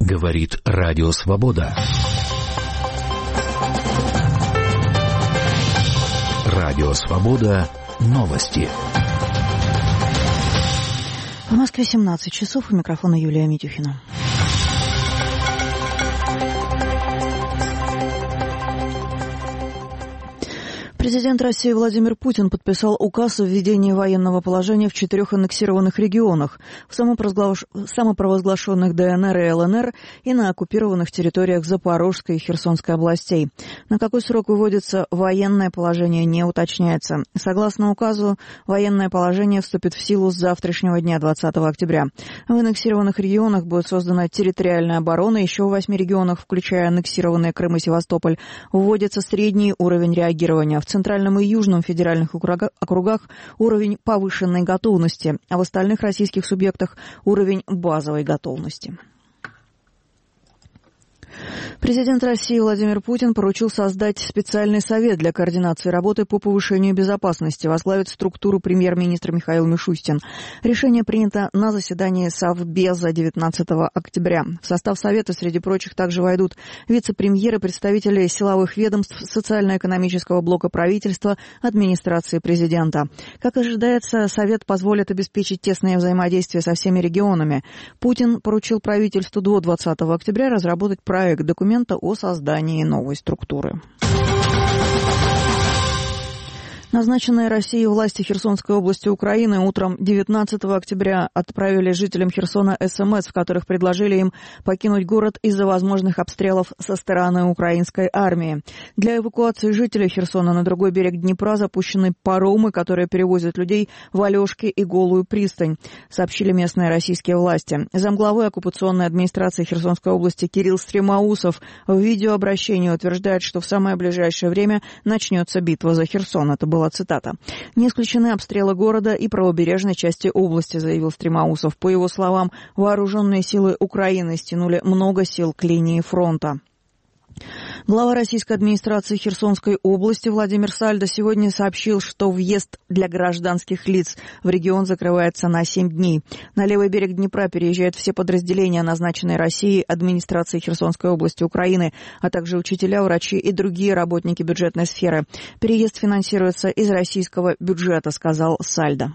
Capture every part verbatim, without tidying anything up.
Говорит Радио Свобода. Радио Свобода. Новости. В Москве семнадцать часов. У микрофона Юлия Митюхина. Президент России Владимир Путин подписал указ о введении военного положения в четырех аннексированных регионах, в самопровозглашенных ДНР и ЛНР и на оккупированных территориях Запорожской и Херсонской областей. На какой срок выводится военное положение, не уточняется. Согласно указу, военное положение вступит в силу с завтрашнего дня, двадцатого октября. В аннексированных регионах будет создана территориальная оборона, еще в восьми регионах, включая аннексированные Крым и Севастополь, вводится средний уровень реагирования. В Центральном и Южном федеральных округах уровень повышенной готовности, а в остальных российских субъектах уровень базовой готовности. Президент России Владимир Путин поручил создать специальный совет для координации работы по повышению безопасности. Возглавит структуру премьер-министр Михаил Мишустин. Решение принято на заседании Совбеза девятнадцатого октября. В состав совета, среди прочих, также войдут вице-премьеры, представители силовых ведомств, социально-экономического блока правительства, администрации президента. Как ожидается, совет позволит обеспечить тесное взаимодействие со всеми регионами. Путин поручил правительству до двадцатого октября разработать проект документа о создании новой структуры. Назначенные Россией власти Херсонской области Украины утром девятнадцатого октября отправили жителям Херсона СМС, в которых предложили им покинуть город из-за возможных обстрелов со стороны украинской армии. Для эвакуации жителей Херсона на другой берег Днепра запущены паромы, которые перевозят людей в Алешки и Голую пристань, сообщили местные российские власти. Замглавы оккупационной администрации Херсонской области Кирилл Стремоусов в видеообращении утверждает, что в самое ближайшее время начнется битва за Херсон. Это был Была цитата. «Не исключены обстрелы города и правобережной части области», заявил Стремоусов. По его словам, вооруженные силы Украины стянули много сил к линии фронта. Глава российской администрации Херсонской области Владимир Сальдо сегодня сообщил, что въезд для гражданских лиц в регион закрывается на семь дней. На левый берег Днепра переезжают все подразделения, назначенные Россией администрацией Херсонской области Украины, а также учителя, врачи и другие работники бюджетной сферы. Переезд финансируется из российского бюджета, сказал Сальдо.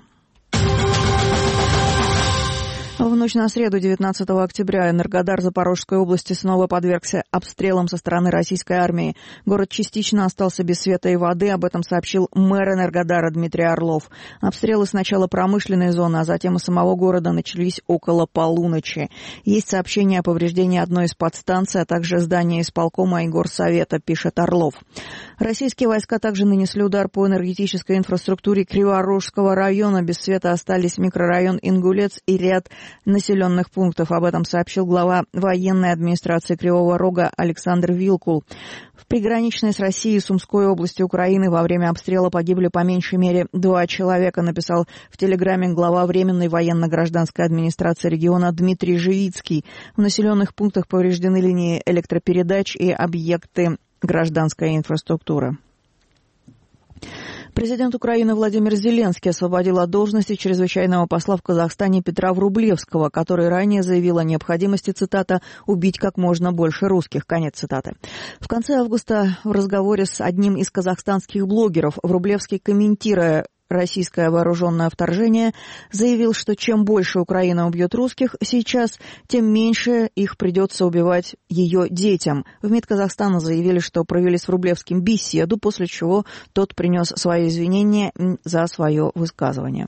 В ночь на среду, девятнадцатого октября, Энергодар Запорожской области снова подвергся обстрелам со стороны российской армии. Город частично остался без света и воды, об этом сообщил мэр Энергодара Дмитрий Орлов. Обстрелы сначала промышленной зоны, а затем и самого города начались около полуночи. Есть сообщение о повреждении одной из подстанций, а также здания исполкома и горсовета, пишет Орлов. Российские войска также нанесли удар по энергетической инфраструктуре Криворожского района. Без света остались микрорайон Ингулец и ряд населенных пунктов. Об этом сообщил глава военной администрации Кривого Рога Александр Вилкул. В приграничной с Россией Сумской области Украины во время обстрела погибли по меньшей мере два человека, написал в телеграме глава Временной военно-гражданской администрации региона Дмитрий Живицкий. В населенных пунктах повреждены линии электропередач и объекты гражданской инфраструктуры. Президент Украины Владимир Зеленский освободил от должности чрезвычайного посла в Казахстане Петра Врублевского, который ранее заявил о необходимости, цитата, «убить как можно больше русских», конец цитаты. В конце августа в разговоре с одним из казахстанских блогеров Врублевский, комментируя российское вооруженное вторжение, заявил, что чем больше Украина убьет русских сейчас, тем меньше их придется убивать ее детям. В МИД Казахстана заявили, что провели с Врублевским беседу, после чего тот принес свои извинения за свое высказывание.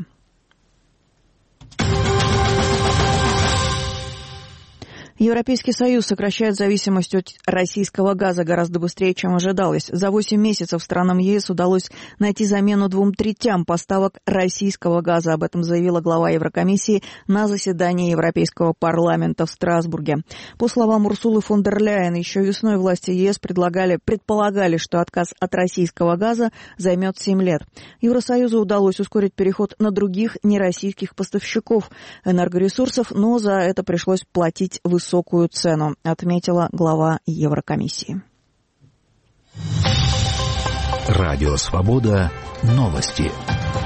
Европейский Союз сокращает зависимость от российского газа гораздо быстрее, чем ожидалось. За восемь месяцев странам ЕС удалось найти замену двум третям поставок российского газа. Об этом заявила глава Еврокомиссии на заседании Европейского парламента в Страсбурге. По словам Урсулы фон дер Ляйен, еще весной власти ЕС предлагали, предполагали, что отказ от российского газа займет семь лет. Евросоюзу удалось ускорить переход на других нероссийских поставщиков энергоресурсов, но за это пришлось платить высокую высокую цену, отметила глава Еврокомиссии. Радио Свобода. Новости.